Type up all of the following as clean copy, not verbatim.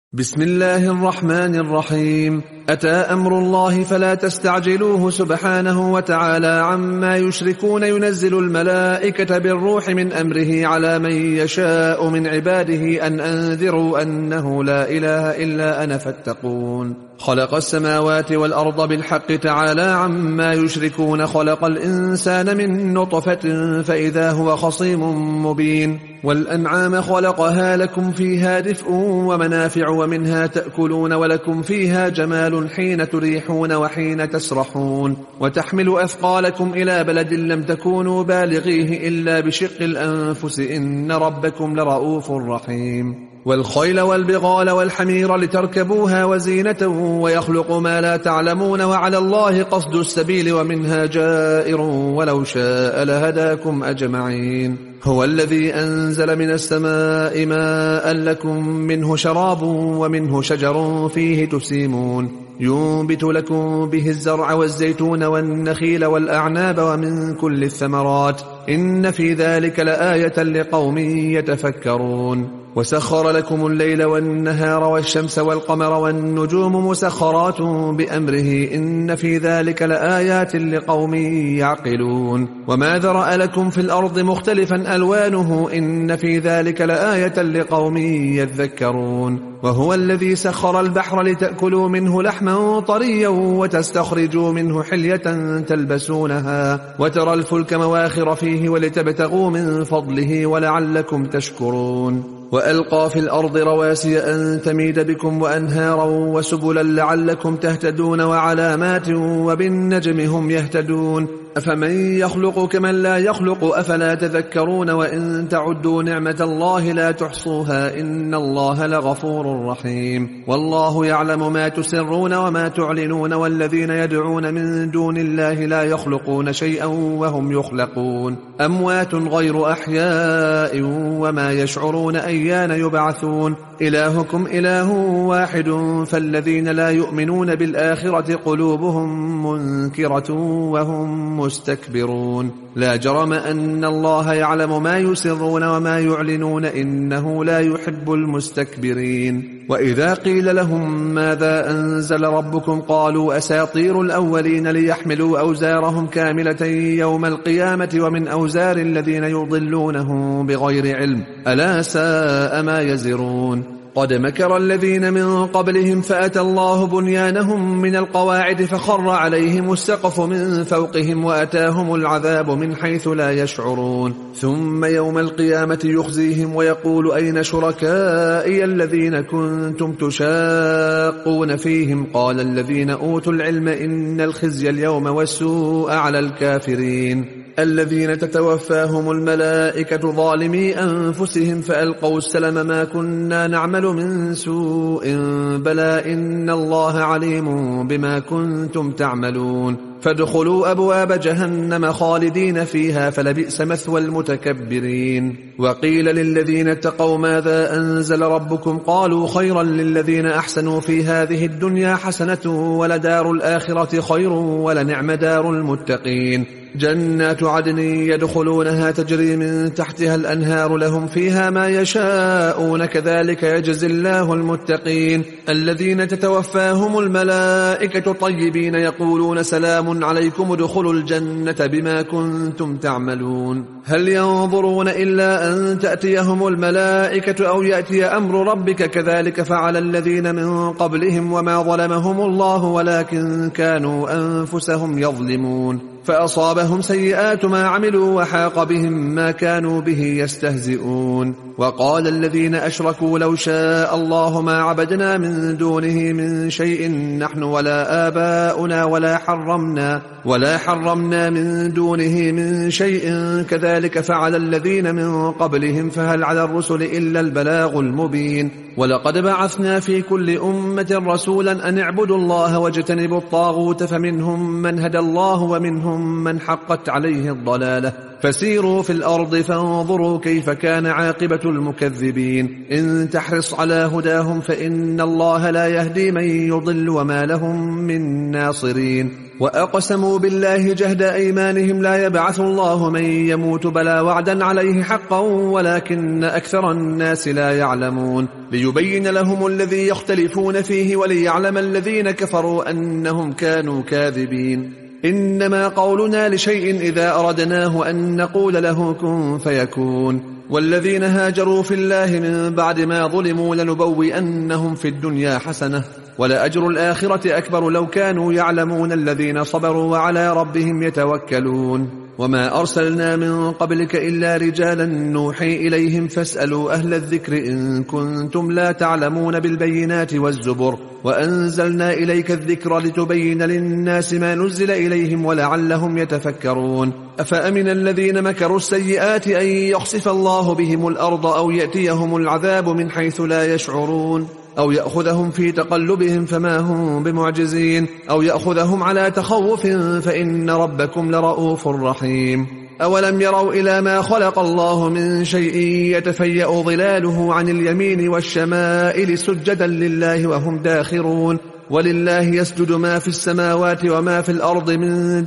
بسم الله الرحمن الرحيم. أتى أمر الله فلا تستعجلوه سبحانه وتعالى عما يشركون. ينزل الملائكة بالروح من أمره على من يشاء من عباده أن أنذروا أنه لا إله إلا أنا فاتقون. خلق السماوات والأرض بالحق تعالى عما يشركون. خلق الإنسان من نطفة فإذا هو خصيم مبين. والأنعام خلقها لكم فيها دفء ومنافع ومنها تأكلون ولكم فيها جمال حين تريحون وحين تسرحون. وتحمل أثقالكم إلى بلد لم تكونوا بالغيه إلا بشق الأنفس إن ربكم لرؤوف رحيم. والخيل والبغال والحمير لتركبوها وزينة ويخلق ما لا تعلمون وعلى الله قصد السبيل ومنها جائر ولو شاء لهداكم أجمعين. هو الذي أنزل من السماء ماء لكم منه شراب ومنه شجر فيه تسيمون. ينبت لكم به الزرع والزيتون والنخيل والأعناب ومن كل الثمرات إن في ذلك لآية لقوم يتفكرون. وسخر لكم الليل والنهار والشمس والقمر والنجوم مسخرات بأمره إن في ذلك لآيات لقوم يعقلون. وما ذرأ لكم في الأرض مختلفا ألوانه إن في ذلك لآية لقوم يذكرون. وهو الذي سخر البحر لتأكلوا منه لحما طريا وتستخرجوا منه حلية تلبسونها وترى الفلك مواخر فيه ولتبتغوا من فضله ولعلكم تشكرون. وألقى في الأرض رواسي أن تميد بكم وأنهارا وسبلا لعلكم تهتدون وعلامات وبالنجم هم يهتدون. أفمن يخلق كمن لا يخلق أفلا تذكرون. وإن تعدوا نعمة الله لا تحصوها إن الله لغفور رحيم. والله يعلم ما تسرون وما تعلنون. والذين يدعون من دون الله لا يخلقون شيئا وهم يخلقون. أموات غير أحياء وما يشعرون أيان يبعثون. إلهكم إله واحد فالذين لا يؤمنون بالآخرة قلوبهم منكرة وهم مستكبرون. لا جرم أن الله يعلم ما يسرون وما يعلنون إنه لا يحب المستكبرين. وإذا قيل لهم ماذا أنزل ربكم قالوا أساطير الأولين ليحملوا أوزارهم كاملة يوم القيامة ومن أوزار الذين يضلونهم بغير علم ألا ساء ما يزرون. قد مكر الذين من قبلهم فأتى الله بنيانهم من القواعد فخر عليهم السقف من فوقهم وأتاهم العذاب من حيث لا يشعرون. ثم يوم القيامة يخزيهم ويقول أين شركائي الذين كنتم تشاقون فيهم قال الذين أوتوا العلم إن الخزي اليوم والسوء على الكافرين الذين تتوفاهم الملائكة ظالمي أنفسهم فألقوا السلم ما كنا نعمل من سوء بلى إن الله عليم بما كنتم تعملون. فادخلوا أبواب جهنم خالدين فيها فلبئس مثوى المتكبرين. وقيل للذين اتقوا ماذا أنزل ربكم قالوا خيرا للذين أحسنوا في هذه الدنيا حسنة ولدار الآخرة خير ولنعم دار المتقين. جنات عدن يدخلونها تجري من تحتها الأنهار لهم فيها ما يشاءون كذلك يجزي الله المتقين. الذين تتوفاهم الملائكة طيبين يقولون سلام عليكم ادخلوا الجنة بما كنتم تعملون. هل ينظرون إلا أن تأتيهم الملائكة أو يأتي أمر ربك كذلك فعل الذين من قبلهم وما ظلمهم الله ولكن كانوا أنفسهم يظلمون. فأصابهم سيئات ما عملوا وحاق بهم ما كانوا به يستهزئون. وقال الذين أشركوا لو شاء الله ما عبدنا من دونه من شيء نحن ولا آباؤنا ولا حرمنا من دونه من شيء كذلك فعل الذين من قبلهم فهل على الرسل إلا البلاغ المبين. ولقد بعثنا في كل أمة رسولا أن اعبدوا الله واجتنبوا الطاغوت فمنهم من هدى الله ومنهم ومنهم من حقت عليه الضلالة فسيروا في الأرض فانظروا كيف كان عاقبة المكذبين إن تحرص على هداهم فإن الله لا يهدي من يضل وما لهم من ناصرين وأقسموا بالله جهد أيمانهم لا يبعث الله من يموت بلى وعدا عليه حقا ولكن أكثر الناس لا يعلمون ليبين لهم الذي يختلفون فيه وليعلم الذين كفروا أنهم كانوا كاذبين إنما قولنا لشيء إذا أردناه أن نقول له كن فيكون والذين هاجروا في الله من بعد ما ظلموا لنبوئنهم في الدنيا حسنة ولأجر الآخرة أكبر لو كانوا يعلمون الذين صبروا وعلى ربهم يتوكلون وما أرسلنا من قبلك إلا رجالا نوحي إليهم فاسألوا أهل الذكر إن كنتم لا تعلمون بالبينات والزبر وأنزلنا إليك الذكر لتبين للناس ما نزل إليهم ولعلهم يتفكرون أفأمن الذين مكروا السيئات أن يخسف الله بهم الأرض أو يأتيهم العذاب من حيث لا يشعرون أو يأخذهم في تقلبهم فما هم بمعجزين أو يأخذهم على تخوف فإن ربكم لرؤوف رحيم أولم يروا إلى ما خلق الله من شيء يتفيأ ظلاله عن اليمين والشمائل سجدا لله وهم داخرون ولله يسجد ما في السماوات وما في الأرض من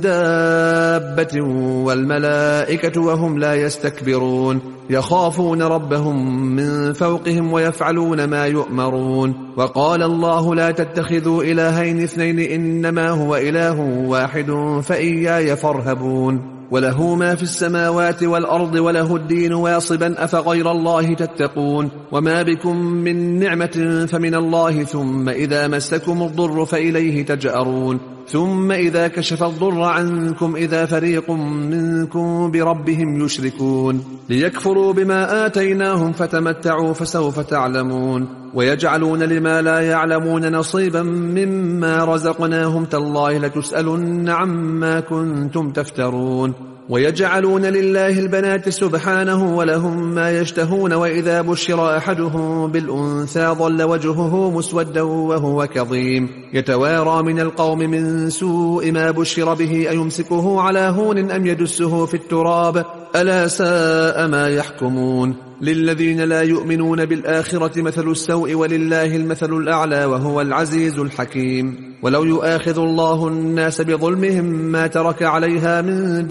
دابة والملائكة وهم لا يستكبرون يخافون ربهم من فوقهم ويفعلون ما يؤمرون وقال الله لا تتخذوا إلهين اثنين إنما هو إله واحد فإياي فارهبون وله ما في السماوات والأرض وله الدين واصبا أفغير الله تتقون وما بكم من نعمة فمن الله ثم إذا مسكم الضر فإليه تجأرون ثم إذا كشف الضر عنكم إذا فريق منكم بربهم يشركون ليكفروا بما آتيناهم فتمتعوا فسوف تعلمون ويجعلون لما لا يعلمون نصيبا مما رزقناهم تالله لتسألن عما كنتم تفترون ويجعلون لله البنات سبحانه ولهم ما يشتهون وإذا بشر أحدهم بالأنثى ظل وجهه مسودا وهو كظيم يتوارى من القوم من سوء ما بشر به أيمسكه على هون أم يدسه في التراب ألا ساء ما يحكمون للذين لا يؤمنون بالآخرة مثل السوء ولله المثل الأعلى وهو العزيز الحكيم ولو يؤاخذ الله الناس بظلمهم ما ترك عليها من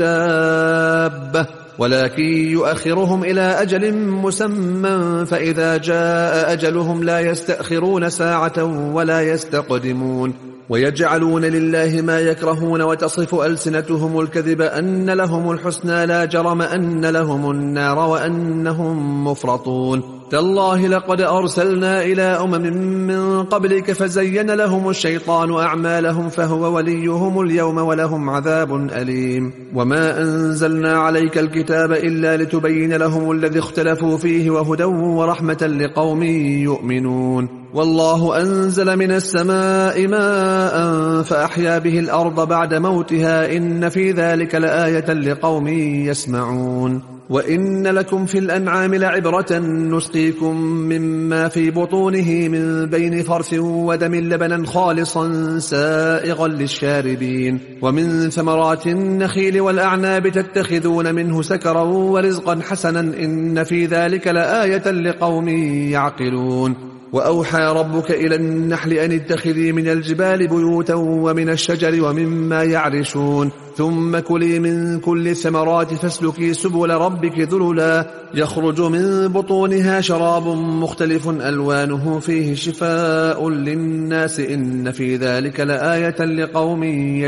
دابة ولكن يؤخرهم إلى أجل مسمى فإذا جاء أجلهم لا يستأخرون ساعة ولا يستقدمون ويجعلون لله ما يكرهون وتصف ألسنتهم الكذب أن لهم الحسنى لا جرم أن لهم النار وأنهم مفرطون تالله لقد أرسلنا إلى أمم من قبلك فزين لهم الشيطان أعمالهم فهو وليهم اليوم ولهم عذاب أليم وما أنزلنا عليك الكتاب إلا لتبين لهم الذي اختلفوا فيه وهدى ورحمة لقوم يؤمنون والله أنزل من السماء ماء فأحيا به الأرض بعد موتها إن في ذلك لآية لقوم يسمعون وإن لكم في الأنعام لعبرة نسقيكم مما في بطونه من بين فرث ودم لبنا خالصا سائغا للشاربين ومن ثمرات النخيل والأعناب تتخذون منه سكرا ورزقا حسنا إن في ذلك لآية لقوم يعقلون وأوحى ربك إلى النحل أن اتخذي من الجبال بيوتا ومن الشجر ومما يعرشون ثم كلي من كل الثمرات فاسلكي سبل ربك ذللا يخرج من بطونها شراب مختلف ألوانه فيه شفاء للناس إن في ذلك لآية لقوم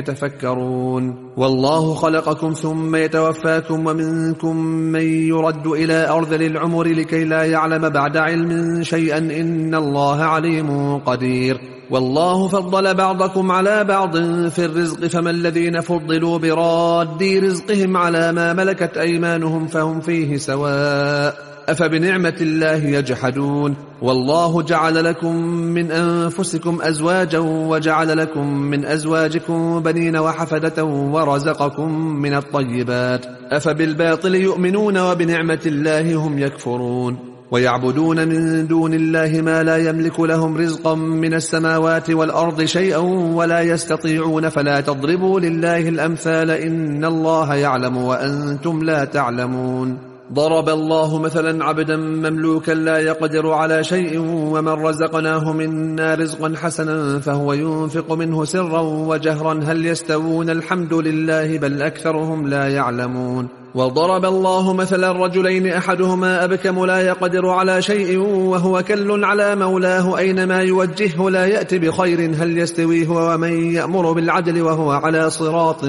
يتفكرون والله خلقكم ثم يتوفاكم ومنكم من يرد إلى أرذل العمر لكي لا يعلم بعد علم شيئا إن الله عليم قدير والله فضل بعضكم على بعض في الرزق فما الذين فضلوا براد رزقهم على ما ملكت أيمانهم فهم فيه سواء أفبنعمة الله يجحدون والله جعل لكم من أنفسكم أزواجا وجعل لكم من أزواجكم بنين وحفدة ورزقكم من الطيبات أفبالباطل يؤمنون وبنعمة الله هم يكفرون ويعبدون من دون الله ما لا يملك لهم رزقا من السماوات والأرض شيئا ولا يستطيعون فلا تضربوا لله الأمثال إن الله يعلم وأنتم لا تعلمون. ضرب الله مثلا عبدا مملوكا لا يقدر على شيء ومن رزقناه منا رزقا حسنا فهو ينفق منه سرا وجهرا هل يستوون الحمد لله بل أكثرهم لا يعلمون. وضرب الله مثلا رجلين أحدهما أبكم لا يقدر على شيء وهو كل على مولاه أينما يوجهه لا يأتي بخير هل يستوي هو ومن يأمر بالعدل وهو على صراط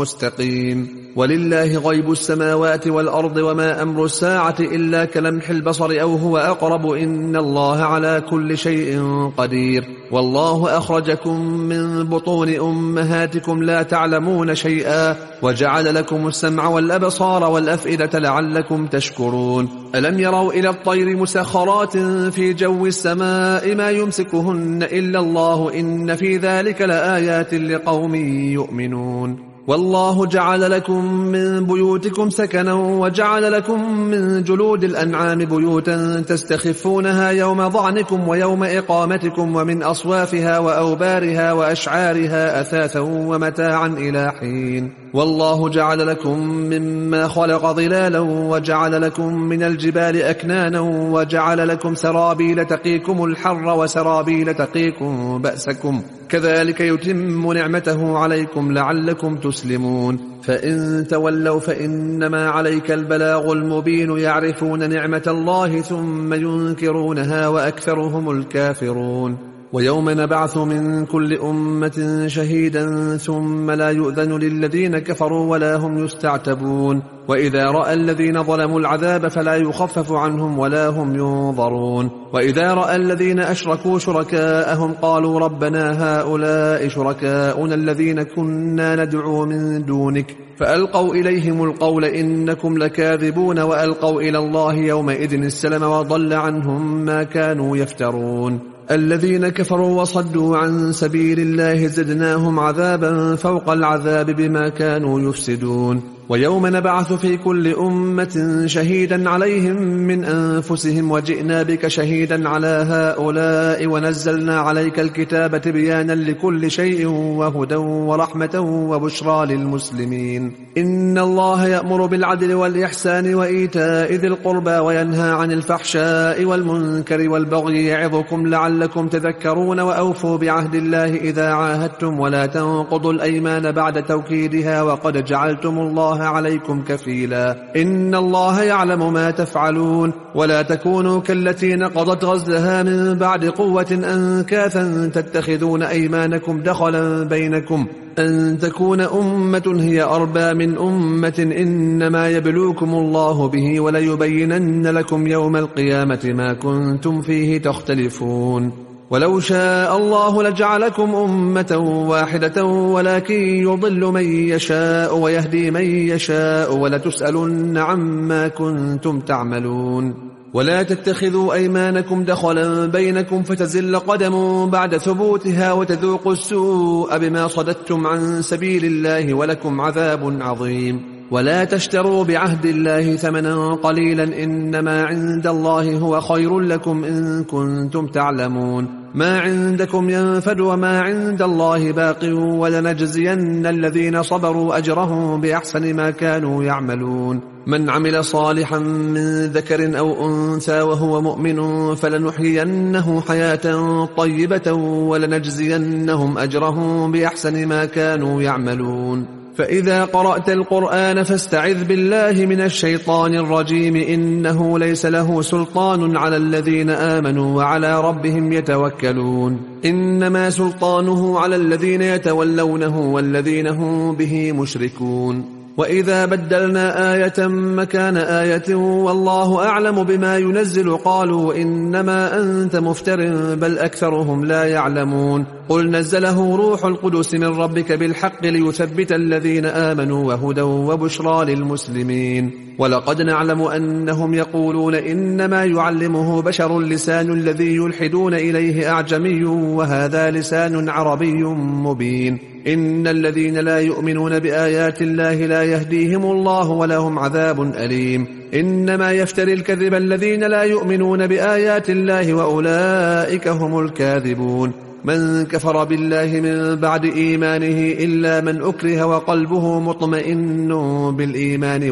مستقيم. ولله غيب السماوات والأرض وما أمر الساعة إلا كلمح البصر أو هو أقرب إن الله على كل شيء قدير. والله أخرجكم من بطون أمهاتكم لا تعلمون شيئا وجعل لكم السمع والأبصار والأفئدة لعلكم تشكرون. ألم يروا إلى الطير مسخرات في جو السماء ما يمسكهن إلا الله إن في ذلك لآيات لقوم يؤمنون. والله جعل لكم من بيوتكم سكنا وجعل لكم من جلود الأنعام بيوتا تستخفونها يوم ضعنكم ويوم إقامتكم ومن أصوافها وأوبارها وأشعارها أثاثا ومتاعا إلى حين. والله جعل لكم مما خلق ظلالا وجعل لكم من الجبال أكنانا وجعل لكم سرابيل تقيكم الحر وسرابيل تقيكم بأسكم كذلك يتم نعمته عليكم لعلكم تسلمون. فإن تولوا فإنما عليك البلاغ المبين يعرفون نعمة الله ثم ينكرونها وأكثرهم الكافرون. ويوم نبعث من كل أمة شهيدا ثم لا يؤذن للذين كفروا ولا هم يستعتبون. وإذا رأى الذين ظلموا العذاب فلا يخفف عنهم ولا هم ينظرون. وإذا رأى الذين أشركوا شركاءهم قالوا ربنا هؤلاء شركاؤنا الذين كنا ندعو من دونك فألقوا إليهم القول إنكم لكاذبون وألقوا إلى الله يومئذ السلم وضل عنهم ما كانوا يفترون. الذين كفروا وصدوا عن سبيل الله زدناهم عذابا فوق العذاب بما كانوا يفسدون. ويوم نبعث في كل أمة شهيدا عليهم من أنفسهم وجئنا بك شهيدا على هؤلاء ونزلنا عليك الكتاب تبيانا لكل شيء وهدى ورحمة وبشرى للمسلمين. إن الله يأمر بالعدل والإحسان وإيتاء ذي القربى وينهى عن الفحشاء والمنكر والبغي يعظكم لعلكم تذكرون. وأوفوا بعهد الله إذا عاهدتم ولا تنقضوا الأيمان بعد توكيدها وقد جعلتم الله عليكم كفيلا إن الله يعلم ما تفعلون. ولا تكونوا كالتي نقضت غزلها من بعد قوة أنكاثا تتخذون أيمانكم دخلا بينكم أن تكون أمة هي أربى من أمة إنما يبلوكم الله به وليبينن لكم يوم القيامة ما كنتم فيه تختلفون. ولو شاء الله لجعلكم أمة واحدة ولكن يضل من يشاء ويهدي من يشاء ولتسألن عما كنتم تعملون. ولا تتخذوا أيمانكم دخلا بينكم فتزل قدم بعد ثبوتها وتذوقوا السوء بما صددتم عن سبيل الله ولكم عذاب عظيم. ولا تشتروا بعهد الله ثمنا قليلا إنما عند الله هو خير لكم إن كنتم تعلمون. ما عندكم ينفد وما عند الله باق ولنجزين الذين صبروا أجرهم بأحسن ما كانوا يعملون. من عمل صالحا من ذكر أو أنثى وهو مؤمن فلنحيينه حياة طيبة ولنجزينهم أجرهم بأحسن ما كانوا يعملون. فإذا قرأت القرآن فاستعذ بالله من الشيطان الرجيم إنه ليس له سلطان على الذين آمنوا وعلى ربهم يتوكلون. إنما سلطانه على الذين يتولونه والذين هم به مشركون. وإذا بدلنا آية مكان آية والله أعلم بما ينزل قالوا إنما أنت مفتر بل أكثرهم لا يعلمون. قل نزله روح القدس من ربك بالحق ليثبت الذين آمنوا وهدى وبشرى للمسلمين. ولقد نعلم أنهم يقولون إنما يعلمه بشر لسان الذي يلحدون إليه أعجمي وهذا لسان عربي مبين. إن الذين لا يؤمنون بآيات الله لا يهديهم الله ولهم عذاب أليم إنما يفتري الكذب الذين لا يؤمنون بآيات الله وأولئك هم الكاذبون من كفر بالله من بعد إيمانه إلا من أكره وقلبه مطمئن بالإيمان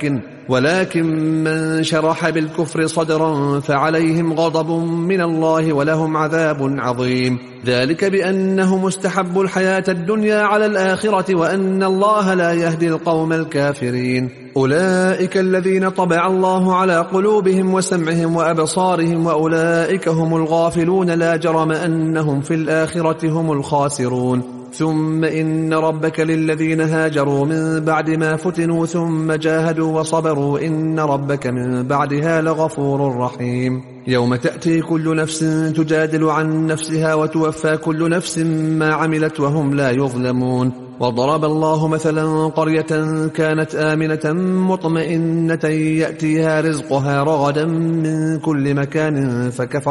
ولكن من شرح بالكفر صدرا فعليهم غضب من الله ولهم عذاب عظيم ذلك بأنهم استحبوا الحياة الدنيا على الآخرة وأن الله لا يهدي القوم الكافرين أولئك الذين طبع الله على قلوبهم وسمعهم وأبصارهم وأولئك هم الغافلون لا جرم أنهم في الآخرة هم الخاسرون ثم إن ربك للذين هاجروا من بعد ما فتنوا ثم جاهدوا وصبروا إن ربك من بعدها لغفور رحيم يوم تأتي كل نفس تجادل عن نفسها وتوفى كل نفس ما عملت وهم لا يظلمون وضرب الله مثلا قرية كانت آمنة مطمئنة يأتيها رزقها رغدا من كل مكان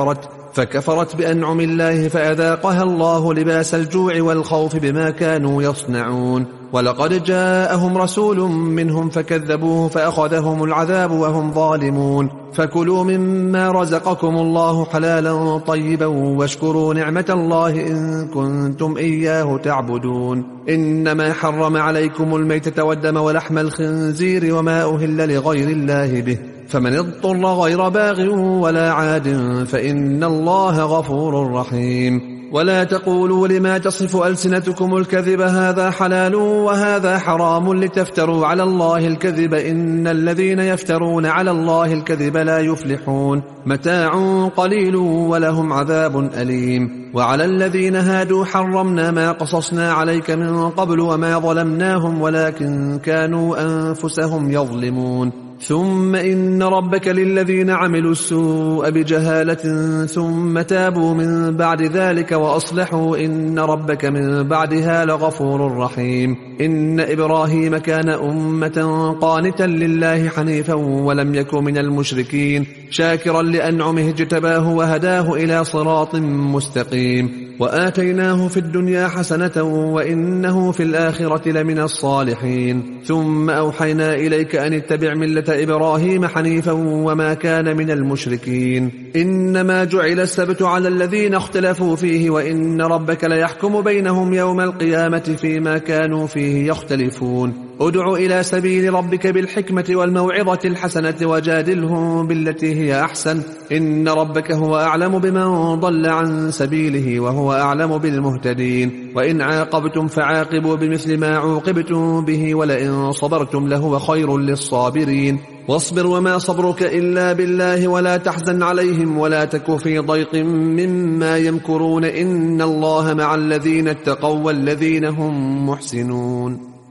فكفرت بأنعم الله فأذاقها الله لباس الجوع والخوف بما كانوا يصنعون ولقد جاءهم رسول منهم فكذبوه فأخذهم العذاب وهم ظالمون فكلوا مما رزقكم الله حلالا طيبا واشكروا نعمة الله إن كنتم إياه تعبدون إنما حرم عليكم الميتة والدم ولحم الخنزير وما أهل لغير الله به فمن اضطر غير باغ ولا عاد فإن الله غفور رحيم ولا تقولوا لما تصف ألسنتكم الكذب هذا حلال وهذا حرام لتفتروا على الله الكذب إن الذين يفترون على الله الكذب لا يفلحون متاع قليل ولهم عذاب أليم وعلى الذين هادوا حرمنا ما قصصنا عليك من قبل وما ظلمناهم ولكن كانوا أنفسهم يظلمون ثم إن ربك للذين عملوا السوء بجهالة ثم تابوا من بعد ذلك وأصلحوا إن ربك من بعدها لغفور رحيم إن إبراهيم كان أمة قانتا لله حنيفا ولم يكن من المشركين شاكرا لأنعمه اجتباه وهداه إلى صراط مستقيم وآتيناه في الدنيا حسنة وإنه في الآخرة لمن الصالحين ثم أوحينا إليك أن اتبع ملة إبراهيم حنيفا وما كان من المشركين إنما جعل السبت على الذين اختلفوا فيه وإن ربك ليحكم بينهم يوم القيامة فيما كانوا فيه يختلفون ادع إلى سبيل ربك بالحكمة والموعظة الحسنة وجادلهم بالتي هي أحسن إن ربك هو أعلم بمن ضل عن سبيله وهو أعلم بالمهتدين وإن عاقبتم فعاقبوا بمثل ما عوقبتم به ولئن صبرتم لهو خير للصابرين واصبر وما صبرك إلا بالله ولا تحزن عليهم ولا تك في ضيق مما يمكرون إن الله مع الذين اتقوا والذين هم محسنون